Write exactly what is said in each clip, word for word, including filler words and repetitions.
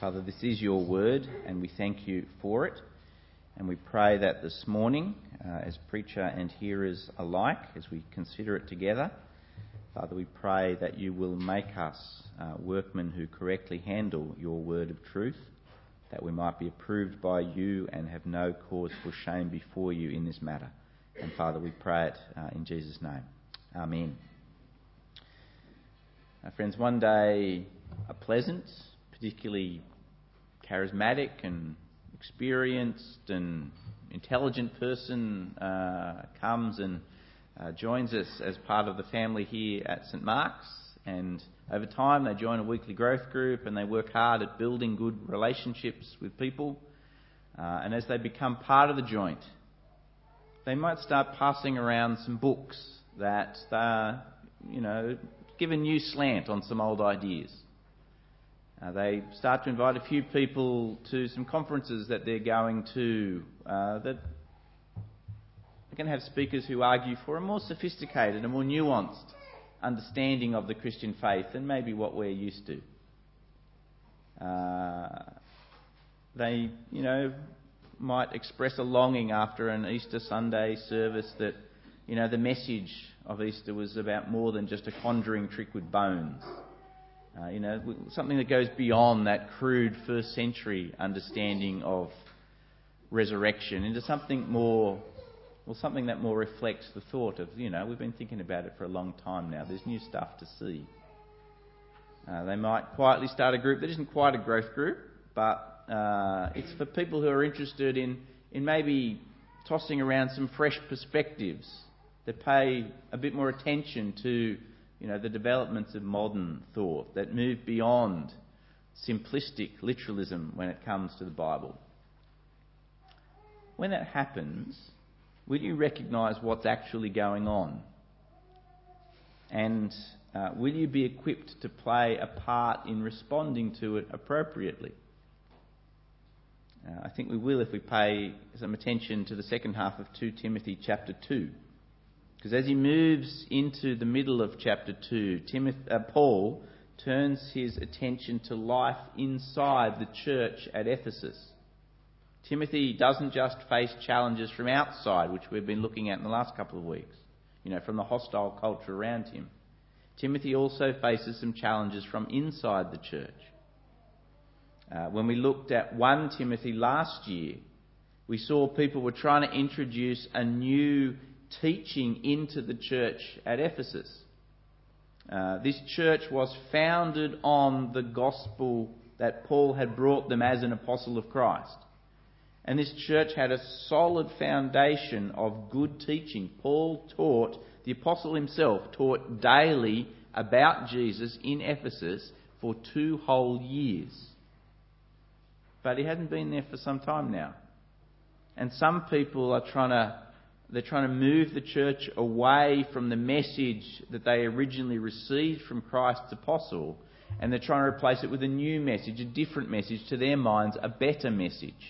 Father, this is your word, and we thank you for it. And we pray that this morning, uh, as preacher and hearers alike, as we consider it together, Father, we pray that you will make us uh, workmen who correctly handle your word of truth, that we might be approved by you and have no cause for shame before you in this matter. And Father, we pray it uh, in Jesus' name. Amen. Uh, friends, one day a pleasant, particularly charismatic and experienced and intelligent person uh, comes and uh, joins us as part of the family here at St Mark's, and over time they join a weekly growth group and they work hard at building good relationships with people, uh, and as they become part of the joint, they might start passing around some books that uh, you know give a new slant on some old ideas. Uh, they start to invite a few people to some conferences that they're going to uh, that are going to have speakers who argue for a more sophisticated and more nuanced understanding of the Christian faith than maybe what we're used to. Uh, they, you know, might express a longing after an Easter Sunday service that, you know, the message of Easter was about more than just a conjuring trick with bones. Uh, you know, something that goes beyond that crude first century understanding of resurrection into something more, well, something that more reflects the thought of, you know, we've been thinking about it for a long time now. There's new stuff to see. Uh, they might quietly start a group that isn't quite a growth group, but uh, it's for people who are interested in, in maybe tossing around some fresh perspectives that pay a bit more attention to, you know, the developments of modern thought that move beyond simplistic literalism when it comes to the Bible. When that happens, will you recognise what's actually going on? And uh, will you be equipped to play a part in responding to it appropriately? Uh, I think we will if we pay some attention to the second half of Second Timothy chapter two. Because as he moves into the middle of chapter two, Timothy, uh, Paul turns his attention to life inside the church at Ephesus. Timothy doesn't just face challenges from outside, which we've been looking at in the last couple of weeks, you know, from the hostile culture around him. Timothy also faces some challenges from inside the church. Uh, when we looked at First Timothy last year, we saw people were trying to introduce a new teaching into the church at Ephesus. Uh, this church was founded on the gospel that Paul had brought them as an apostle of Christ. And this church had a solid foundation of good teaching. Paul taught, the apostle himself taught daily about Jesus in Ephesus for two whole years. But he hadn't been there for some time now. And some people are trying to They're trying to move the church away from the message that they originally received from Christ's apostle, and they're trying to replace it with a new message, a different message, to their minds, a better message.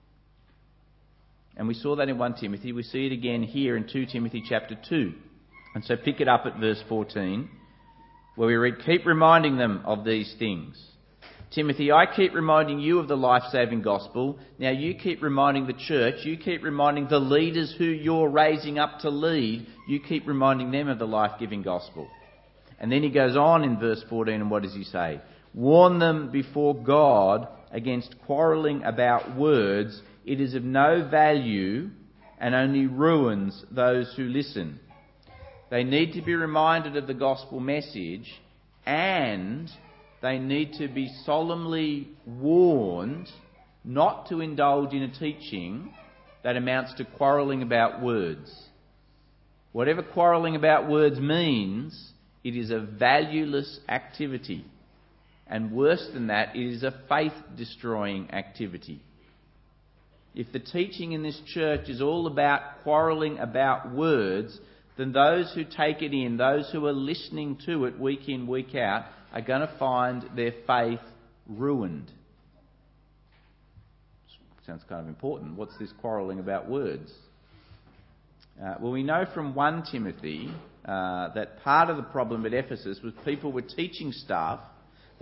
And we saw that in First Timothy. We see it again here in Second Timothy chapter two. And so pick it up at verse fourteen, where we read, "Keep reminding them of these things. Timothy, I keep reminding you of the life-saving gospel. Now you keep reminding the church, you keep reminding the leaders who you're raising up to lead, you keep reminding them of the life-giving gospel." And then he goes on in verse fourteen, and what does he say? "Warn them before God against quarrelling about words. It is of no value and only ruins those who listen." They need to be reminded of the gospel message, and they need to be solemnly warned not to indulge in a teaching that amounts to quarrelling about words. Whatever quarrelling about words means, it is a valueless activity. And worse than that, it is a faith-destroying activity. If the teaching in this church is all about quarrelling about words, then those who take it in, those who are listening to it week in, week out, are going to find their faith ruined. Sounds kind of important. What's this quarrelling about words? Uh, well, we know from First Timothy uh, that part of the problem at Ephesus was people were teaching stuff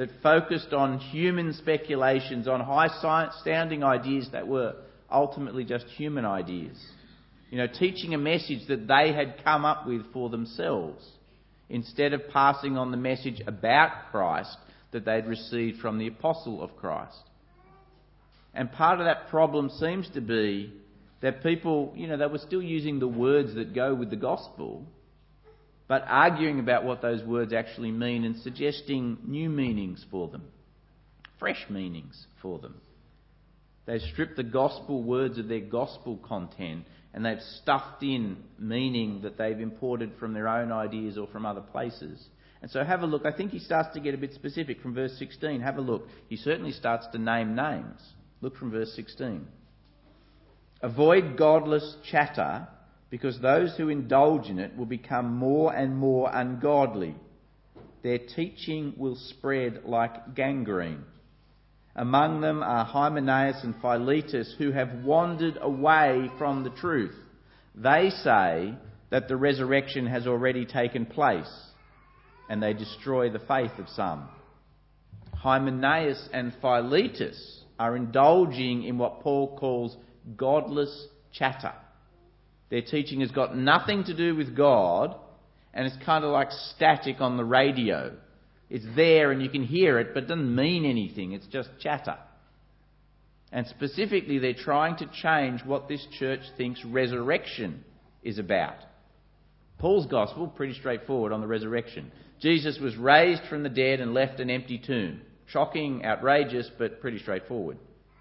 that focused on human speculations, on high science-sounding ideas that were ultimately just human ideas. You know, teaching a message that they had come up with for themselves, instead of passing on the message about Christ that they'd received from the apostle of Christ. And part of that problem seems to be that people, you know, they were still using the words that go with the gospel, but arguing about what those words actually mean and suggesting new meanings for them, fresh meanings for them. They've stripped the gospel words of their gospel content and they've stuffed in meaning that they've imported from their own ideas or from other places. And so have a look. I think he starts to get a bit specific from verse sixteen. Have a look. He certainly starts to name names. Look from verse sixteen. Avoid godless chatter, because those who indulge in it will become more and more ungodly. Their teaching will spread like gangrene. Among them are Hymenaeus and Philetus, who have wandered away from the truth. They say that the resurrection has already taken place, and they destroy the faith of some. Hymenaeus and Philetus are indulging in what Paul calls godless chatter. Their teaching has got nothing to do with God, and it's kind of like static on the radio. It's there and you can hear it, but it doesn't mean anything. It's just chatter. And specifically, they're trying to change what this church thinks resurrection is about. Paul's gospel, pretty straightforward on the resurrection. Jesus was raised from the dead and left an empty tomb. Shocking, outrageous, but pretty straightforward.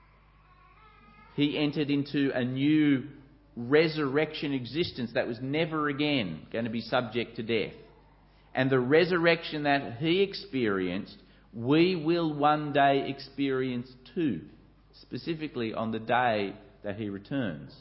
He entered into a new resurrection existence that was never again going to be subject to death. And the resurrection that he experienced, we will one day experience too, specifically on the day that he returns.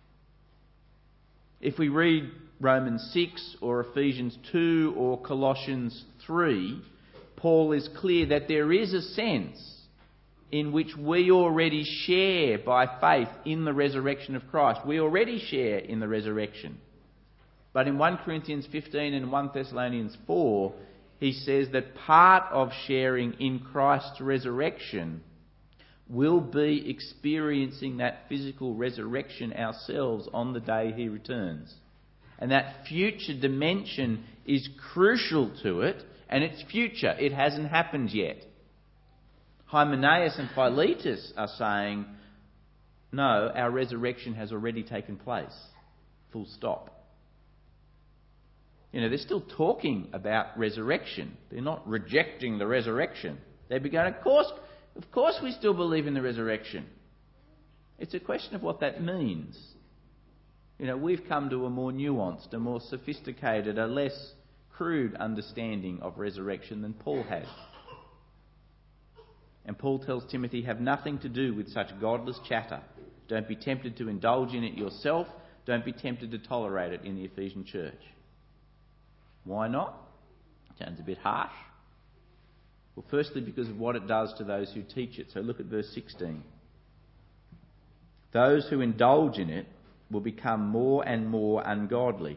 If we read Romans six or Ephesians two or Colossians three, Paul is clear that there is a sense in which we already share by faith in the resurrection of Christ. We already share in the resurrection. But in First Corinthians fifteen and First Thessalonians four, he says that part of sharing in Christ's resurrection will be experiencing that physical resurrection ourselves on the day he returns. And that future dimension is crucial to it, and it's future. It hasn't happened yet. Hymenaeus and Philetus are saying, no, our resurrection has already taken place. Full stop. You know, they're still talking about resurrection. They're not rejecting the resurrection. They'd be going, of course, of course we still believe in the resurrection. It's a question of what that means. You know, we've come to a more nuanced, a more sophisticated, a less crude understanding of resurrection than Paul had. And Paul tells Timothy, have nothing to do with such godless chatter. Don't be tempted to indulge in it yourself. Don't be tempted to tolerate it in the Ephesian church. Why not? Sounds a bit harsh. Well, firstly, because of what it does to those who teach it. So look at verse sixteen. Those who indulge in it will become more and more ungodly.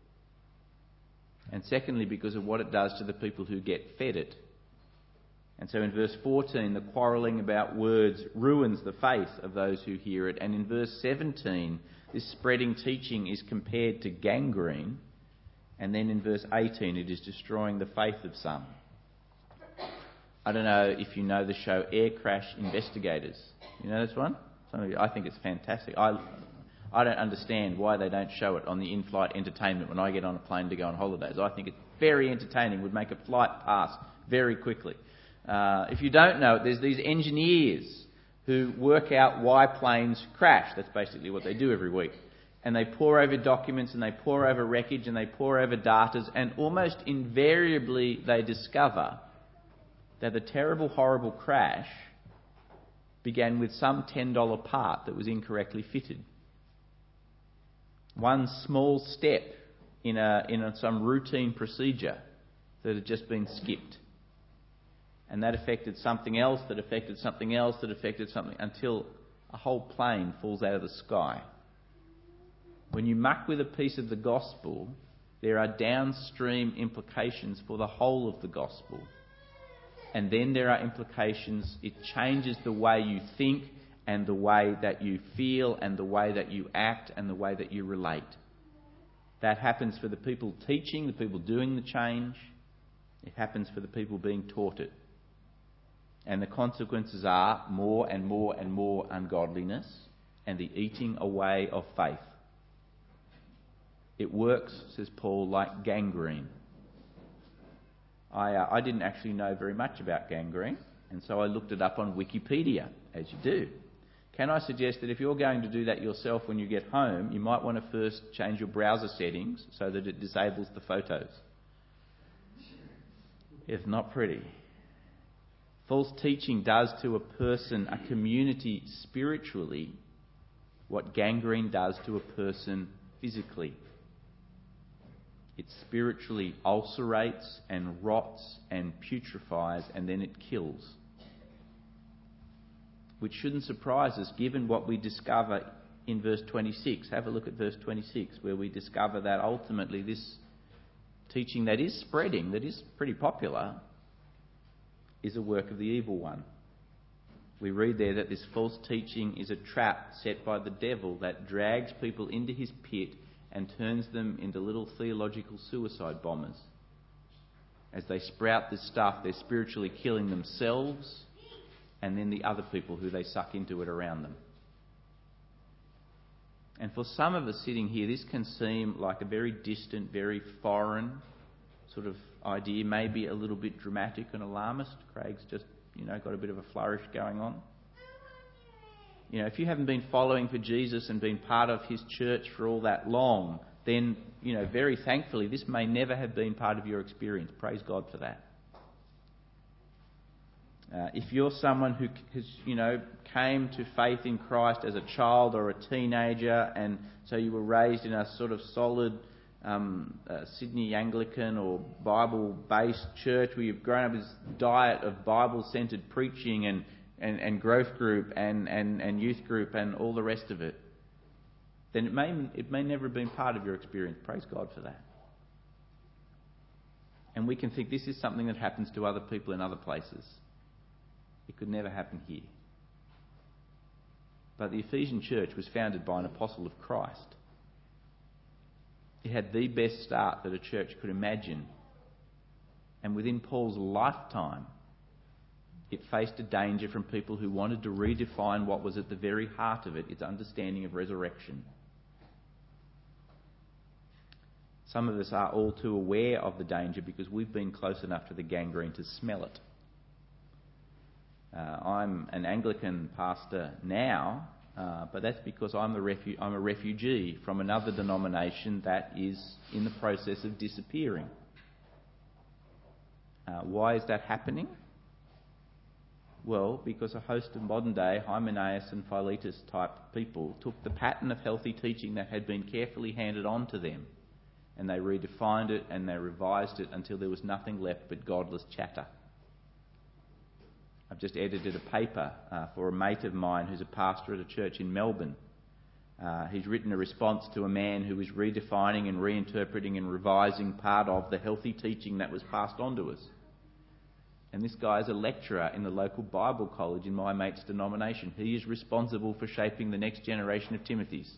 And secondly, because of what it does to the people who get fed it. And so in verse fourteen, the quarrelling about words ruins the faith of those who hear it. And in verse seventeen, this spreading teaching is compared to gangrene. And then in verse eighteen, it is destroying the faith of some. I don't know if you know the show Air Crash Investigators. You know this one? Some of you, I think it's fantastic. I, I don't understand why they don't show it on the in-flight entertainment when I get on a plane to go on holidays. I think it's very entertaining, would make a flight pass very quickly. Uh, if you don't know it, there's these engineers who work out why planes crash. That's basically what they do every week. And they pore over documents and they pore over wreckage and they pore over data, and almost invariably they discover that the terrible, horrible crash began with some ten dollar part that was incorrectly fitted. One small step in a in a, some routine procedure that had just been skipped. And that affected something else, that affected something else, that affected something, until a whole plane falls out of the sky. When you muck with a piece of the gospel, there are downstream implications for the whole of the gospel. And then there are implications. It changes the way you think and the way that you feel and the way that you act and the way that you relate. That happens for the people teaching, the people doing the change. It happens for the people being taught it. And the consequences are more and more and more ungodliness and the eating away of faith. It works, says Paul, like gangrene. I, uh, I didn't actually know very much about gangrene, and so I looked it up on Wikipedia, as you do. Can I suggest that if you're going to do that yourself when you get home, you might want to first change your browser settings so that it disables the photos? It's not pretty. False teaching does to a person, a community spiritually, what gangrene does to a person physically. It spiritually ulcerates and rots and putrefies, and then it kills. Which shouldn't surprise us given what we discover in verse twenty-six. Have a look at verse twenty-six, where we discover that ultimately this teaching that is spreading, that is pretty popular, is a work of the evil one. We read there that this false teaching is a trap set by the devil that drags people into his pit and turns them into little theological suicide bombers. As they sprout this stuff, they're spiritually killing themselves and then the other people who they suck into it around them. And for some of us sitting here, this can seem like a very distant, very foreign sort of idea, maybe a little bit dramatic and alarmist. Craig's just, you know, got a bit of a flourish going on. You know, if you haven't been following for Jesus and been part of his church for all that long, then, you know, very thankfully, this may never have been part of your experience. Praise God for that. Uh, if you're someone who, you know, came to faith in Christ as a child or a teenager, and so you were raised in a sort of solid um, uh, Sydney Anglican or Bible-based church where you've grown up with this diet of Bible-centred preaching and, and, and growth group and, and, and youth group and all the rest of it, then it may it may never have been part of your experience. Praise God for that. And we can think this is something that happens to other people in other places. It could never happen here. But the Ephesian church was founded by an apostle of Christ. It had the best start that a church could imagine. And within Paul's lifetime, it faced a danger from people who wanted to redefine what was at the very heart of it, its understanding of resurrection. Some of us are all too aware of the danger because we've been close enough to the gangrene to smell it. Uh, I'm an Anglican pastor now, uh, but that's because I'm a, refu- I'm a refugee from another denomination that is in the process of disappearing. Uh, why is that happening? Well, because a host of modern-day Hymenaeus and Philetus type people took the pattern of healthy teaching that had been carefully handed on to them, and they redefined it and they revised it until there was nothing left but godless chatter. I've just edited a paper uh, for a mate of mine who's a pastor at a church in Melbourne. Uh, he's written a response to a man who is redefining and reinterpreting and revising part of the healthy teaching that was passed on to us. And this guy is a lecturer in the local Bible college in my mate's denomination. He is responsible for shaping the next generation of Timothys.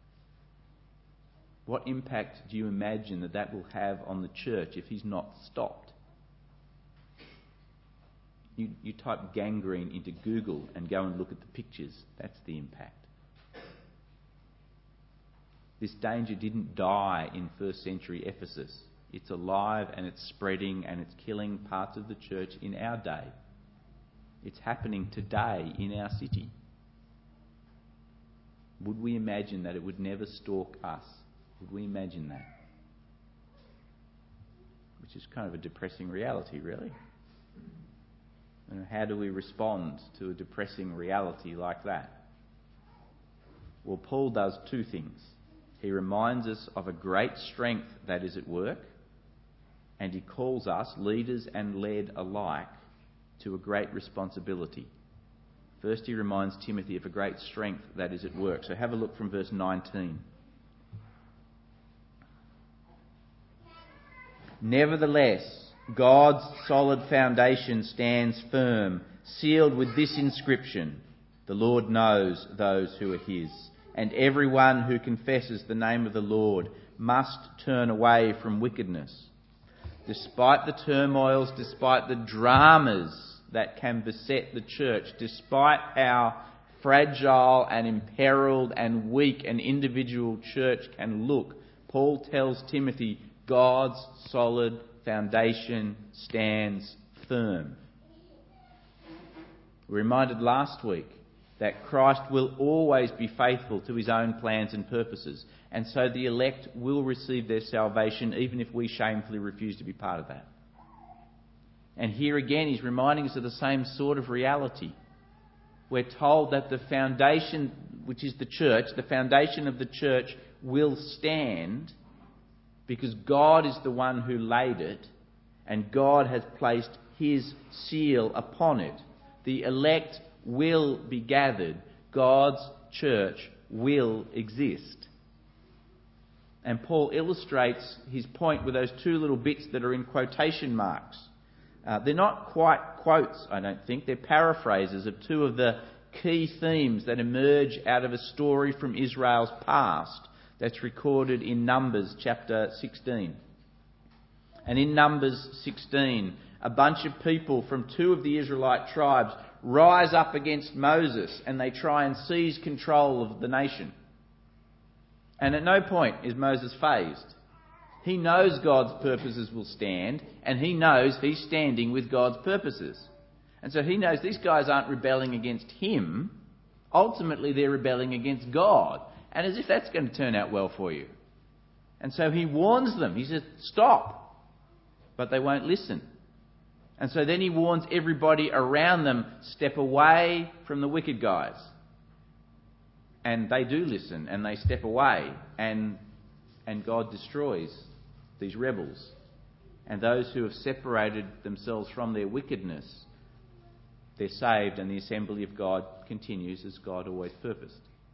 What impact do you imagine that that will have on the church if he's not stopped? You, you type gangrene into Google and go and look at the pictures. That's the impact. This danger didn't die in first century Ephesus. It's alive and it's spreading and it's killing parts of the church in our day. It's happening today in our city. Would we imagine that it would never stalk us? Would we imagine that? Which is kind of a depressing reality, really. And how do we respond to a depressing reality like that? Well, Paul does two things. He reminds us of a great strength that is at work, and he calls us, leaders and led alike, to a great responsibility. First, he reminds Timothy of a great strength that is at work. So have a look from verse nineteen. Nevertheless, God's solid foundation stands firm, sealed with this inscription: the Lord knows those who are his, and everyone who confesses the name of the Lord must turn away from wickedness. Despite the turmoils, despite the dramas that can beset the church, despite how fragile and imperiled and weak an individual church can look, Paul tells Timothy God's solid foundation stands firm. We were reminded last week that Christ will always be faithful to his own plans and purposes, and so the elect will receive their salvation even if we shamefully refuse to be part of that. And here again he's reminding us of the same sort of reality. We're told that the foundation, which is the church, the foundation of the church will stand because God is the one who laid it and God has placed his seal upon it. The elect will be gathered. God's church will exist. And Paul illustrates his point with those two little bits that are in quotation marks. Uh, they're not quite quotes, I don't think. They're paraphrases of two of the key themes that emerge out of a story from Israel's past that's recorded in Numbers chapter sixteen. And in Numbers sixteen, a bunch of people from two of the Israelite tribes rise up against Moses and they try and seize control of the nation. And at no point is Moses fazed. He knows God's purposes will stand, and he knows he's standing with God's purposes. And so he knows these guys aren't rebelling against him. Ultimately, they're rebelling against God. And as if that's going to turn out well for you. And so he warns them. He says, stop. But they won't listen. And so then he warns everybody around them, step away from the wicked guys. And they do listen, and they step away. And, and God destroys these rebels. And those who have separated themselves from their wickedness, they're saved, and the assembly of God continues as God always purposed.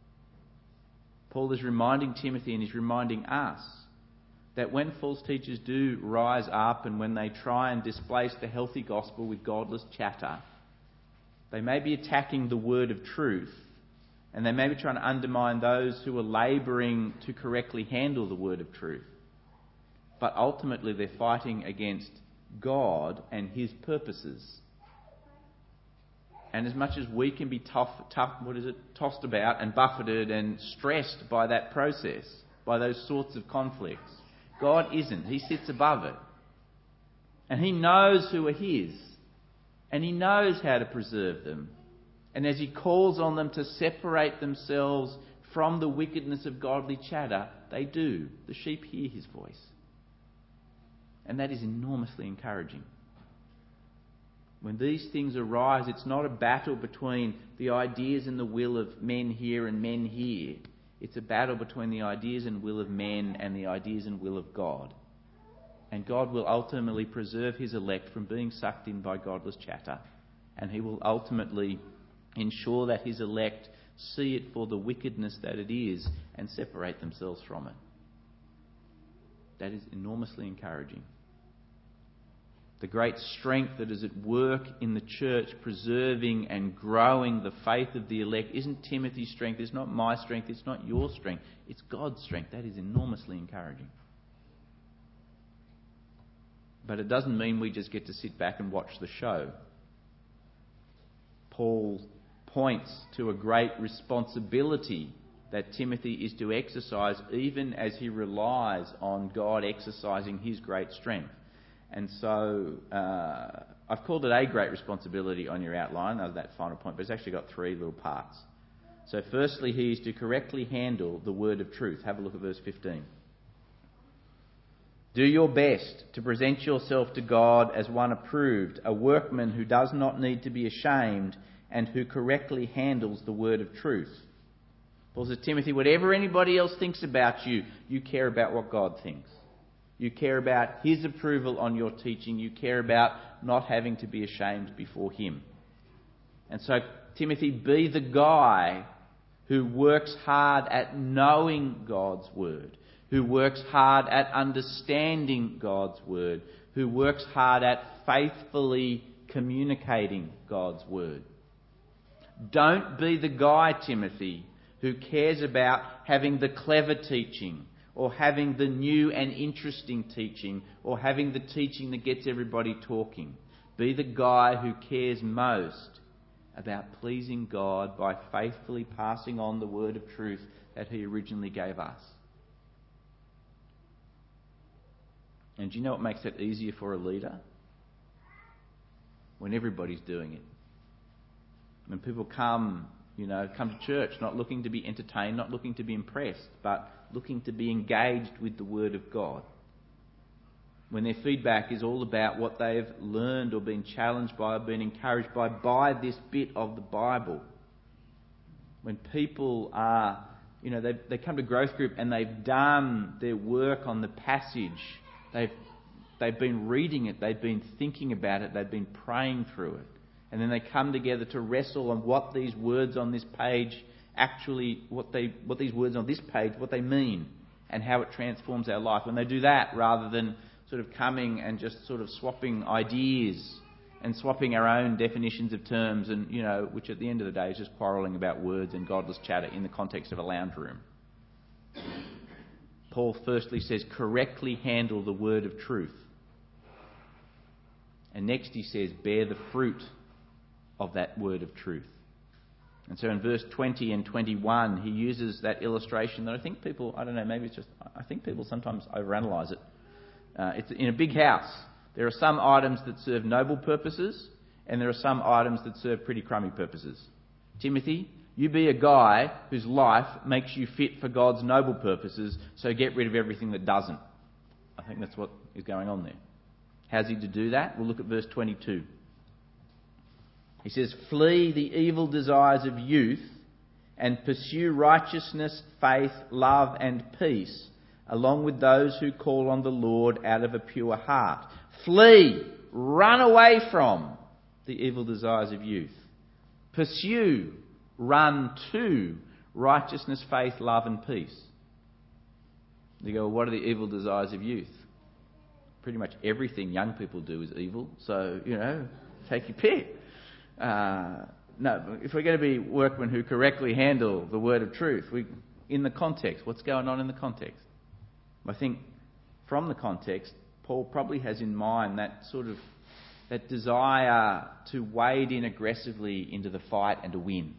Paul is reminding Timothy, and he's reminding us, that when false teachers do rise up and when they try and displace the healthy gospel with godless chatter, they may be attacking the word of truth, and they may be trying to undermine those who are labouring to correctly handle the word of truth. But ultimately they're fighting against God and his purposes. And as much as we can be tough, tough, what is it, tossed about and buffeted and stressed by that process, by those sorts of conflicts, God isn't. He sits above it. And he knows who are his. And he knows how to preserve them. And as he calls on them to separate themselves from the wickedness of godly chatter, they do. The sheep hear his voice. And that is enormously encouraging. When these things arise, it's not a battle between the ideas and the will of men here and men here. It's a battle between the ideas and will of men and the ideas and will of God. And God will ultimately preserve his elect from being sucked in by godless chatter. And he will ultimately ensure that his elect see it for the wickedness that it is and separate themselves from it. That is enormously encouraging. The great strength that is at work in the church, preserving and growing the faith of the elect, isn't Timothy's strength, it's not my strength, it's not your strength, it's God's strength. That is enormously encouraging. But it doesn't mean we just get to sit back and watch the show. Paul points to a great responsibility that Timothy is to exercise even as he relies on God exercising his great strength. And so uh, I've called it a great responsibility on your outline, that was that final point, but it's actually got three little parts. So firstly, he is to correctly handle the word of truth. Have a look at verse fifteen. Do your best to present yourself to God as one approved, a workman who does not need to be ashamed and who correctly handles the word of truth. Paul says, Timothy, whatever anybody else thinks about you, you care about what God thinks. You care about his approval on your teaching. You care about not having to be ashamed before him. And so, Timothy, be the guy who works hard at knowing God's word, who works hard at understanding God's word, who works hard at faithfully communicating God's word. Don't be the guy, Timothy, who cares about having the clever teaching, or having the new and interesting teaching, or having the teaching that gets everybody talking. Be the guy who cares most about pleasing God by faithfully passing on the word of truth that he originally gave us. And do you know what makes that easier for a leader? When everybody's doing it. When people come, you know, come to church not looking to be entertained, not looking to be impressed, but looking to be engaged with the Word of God. When their feedback is all about what they've learned or been challenged by or been encouraged by, by this bit of the Bible. When people are, you know, they they come to growth group and they've done their work on the passage. They've they've been reading it, they've been thinking about it, they've been praying through it. And then they come together to wrestle on what these words on this page actually, what they what these words on this page, what they mean and how it transforms our life. When they do that, rather than sort of coming and just sort of swapping ideas and swapping our own definitions of terms, and, you know, which at the end of the day is just quarrelling about words and godless chatter in the context of a lounge room. Paul firstly says, correctly handle the word of truth. And next he says, bear the fruit of that word of truth. And so in verse twenty and twenty-one, he uses that illustration that I think people, I don't know, maybe it's just, I think people sometimes overanalyze it. Uh, it's in a big house. There are some items that serve noble purposes, and there are some items that serve pretty crummy purposes. Timothy, you be a guy whose life makes you fit for God's noble purposes, so get rid of everything that doesn't. I think that's what is going on there. How's he to do that? We'll look at verse twenty-two. He says, flee the evil desires of youth and pursue righteousness, faith, love and peace, along with those who call on the Lord out of a pure heart. Flee, run away from the evil desires of youth. Pursue, run to righteousness, faith, love and peace. You go, well, what are the evil desires of youth? Pretty much everything young people do is evil. So, you know, take your pick. Uh, no, if we're going to be workmen who correctly handle the word of truth, we, in the context, what's going on in the context? I think from the context, Paul probably has in mind that sort of that desire to wade in aggressively into the fight and to win.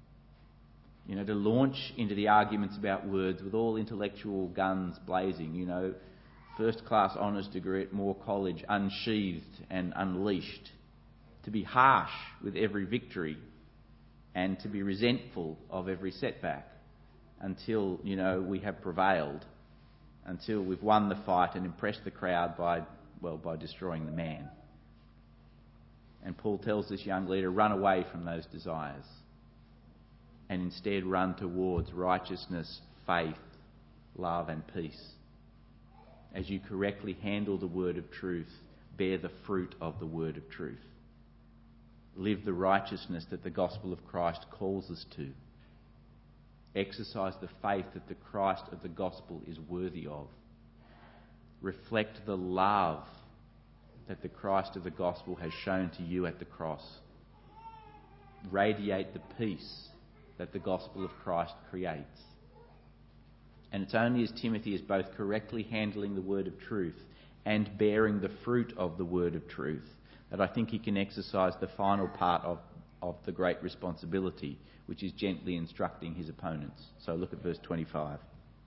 You know, to launch into the arguments about words with all intellectual guns blazing, you know, first class honours degree at Moore College, unsheathed and unleashed. To be harsh with every victory and to be resentful of every setback until, you know, we have prevailed, until we've won the fight and impressed the crowd by, well, by destroying the man. And Paul tells this young leader, run away from those desires and instead run towards righteousness, faith, love and peace. As you correctly handle the word of truth, bear the fruit of the word of truth. Live the righteousness that the gospel of Christ calls us to. Exercise the faith that the Christ of the gospel is worthy of. Reflect the love that the Christ of the gospel has shown to you at the cross. Radiate the peace that the gospel of Christ creates. And it's only as Timothy is both correctly handling the word of truth and bearing the fruit of the word of truth that I think he can exercise the final part of, of the great responsibility, which is gently instructing his opponents. So look at verse twenty-five.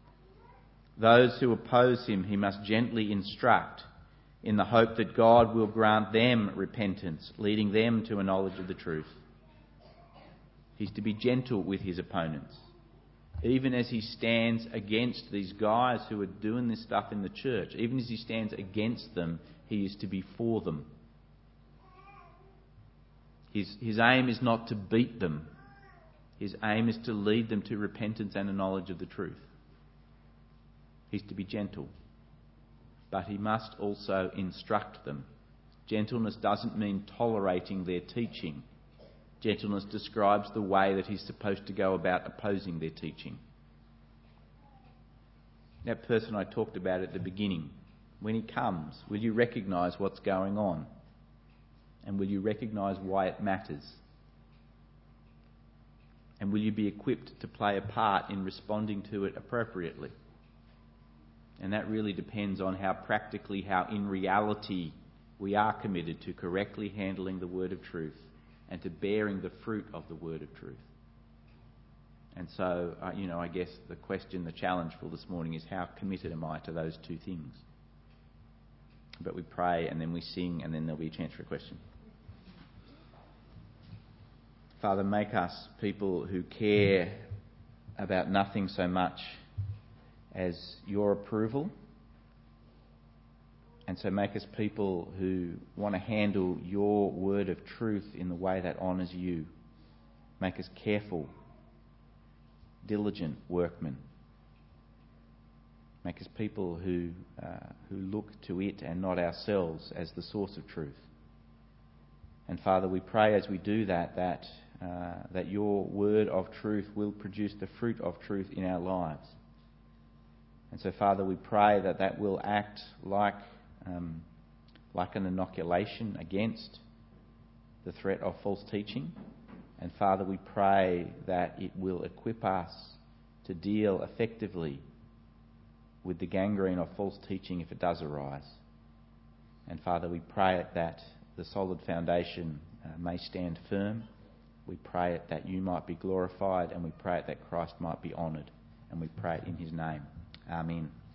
Those who oppose him he must gently instruct in the hope that God will grant them repentance, leading them to a knowledge of the truth. He's to be gentle with his opponents, even as he stands against these guys who are doing this stuff in the church. Even as he stands against them, he is to be for them. His, his aim is not to beat them. His aim is to lead them to repentance and a knowledge of the truth. He's to be gentle. But he must also instruct them. Gentleness doesn't mean tolerating their teaching. Gentleness describes the way that he's supposed to go about opposing their teaching. That person I talked about at the beginning, when he comes, will you recognise what's going on? And will you recognise why it matters? And will you be equipped to play a part in responding to it appropriately? And that really depends on how practically, how in reality we are committed to correctly handling the word of truth and to bearing the fruit of the word of truth. And so, uh, you know, I guess the question, the challenge for this morning is how committed am I to those two things? But we pray and then we sing and then there'll be a chance for a question. Father, make us people who care about nothing so much as your approval. And so make us people who want to handle your word of truth in the way that honours you. Make us careful, diligent workmen. Make us people who uh, who look to it and not ourselves as the source of truth. And Father, we pray as we do that, that uh, that your word of truth will produce the fruit of truth in our lives. And so, Father, we pray that that will act like um, like an inoculation against the threat of false teaching. And Father, we pray that it will equip us to deal effectively with the gangrene of false teaching if it does arise. And Father, we pray it that the solid foundation uh, may stand firm. We pray it that you might be glorified, and we pray it that Christ might be honoured. And we pray it in his name. Amen.